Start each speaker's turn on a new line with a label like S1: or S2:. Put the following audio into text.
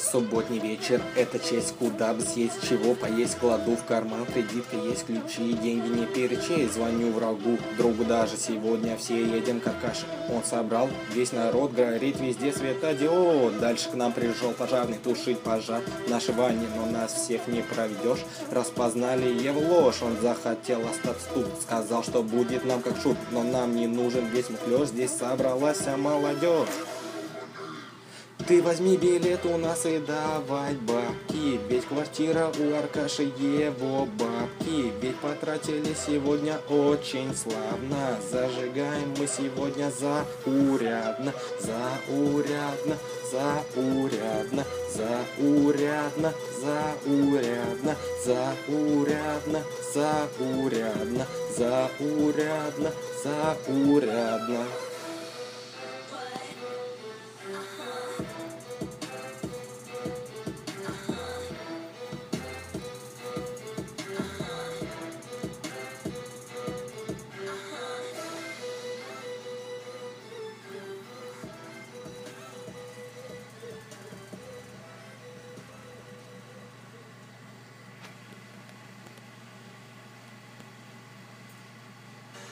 S1: Субботний вечер — это честь, куда бы съесть, чего поесть, кладу в карман, кредитка есть, ключи, деньги не перечесть, звоню врагу, другу даже сегодня все едем как каша. Он собрал весь народ, горит везде светодиод, дальше к нам пришел пожарный тушить пожар, наши Вани, но нас всех не проведешь, распознали его ложь, он захотел остаться тут, сказал, что будет нам как шут, но нам не нужен весь мухлёж, здесь собралась вся молодежь. Ты возьми билет у нас и давай бабки, ведь квартира у Аркаши его бабки, ведь потратили сегодня очень славно, зажигаем мы сегодня заурядно, заурядно, заурядно, заурядно, заурядно, заурядно, заурядно, заурядно, заурядно.